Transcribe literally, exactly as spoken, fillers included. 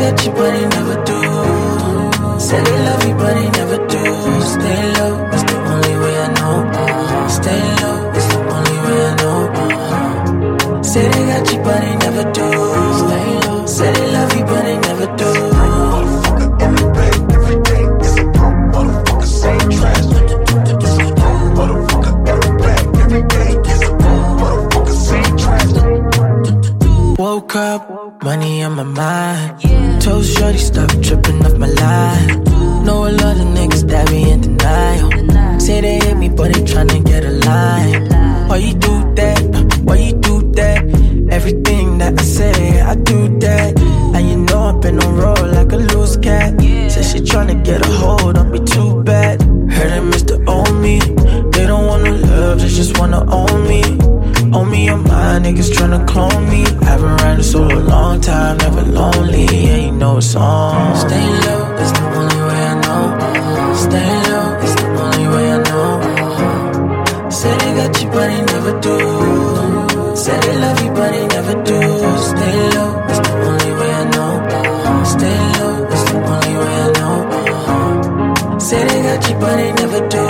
got you, but they never do. Say they love you, but they never do. Stay low, it's the only way I know. Stay low, it's the only way I know. Say they got you, but they never do. Stay low. Say they love you, but they never do. Motherfucker, every day, every day is a pro. Motherfucker, say trash. Motherfucker, every day, every day is a pro. Motherfucker, say trash. Woke up, money on my mind. Told shorty stop tripping off my line. Know a lot of niggas that be in denial. Say they hate me, but they tryna get a line. Why you do that? Why you do that? Everything that I say, I do that. And you know I've been on roll like a loose cat. Said she tryna get a hold on me too bad. Heard they miss the old me. They don't wanna love, they just wanna own me. Own me on my niggas tryna clone me. I've been riding solo a long time, never lonely. And you know it's on. Stay low, it's the only way I know. Stay low, it's the only way I know. Say they got you, but they never do. Say they love you, but they never do. Stay low, it's the only way I know. Stay low, it's the only way I know. Say they got you, but they never do.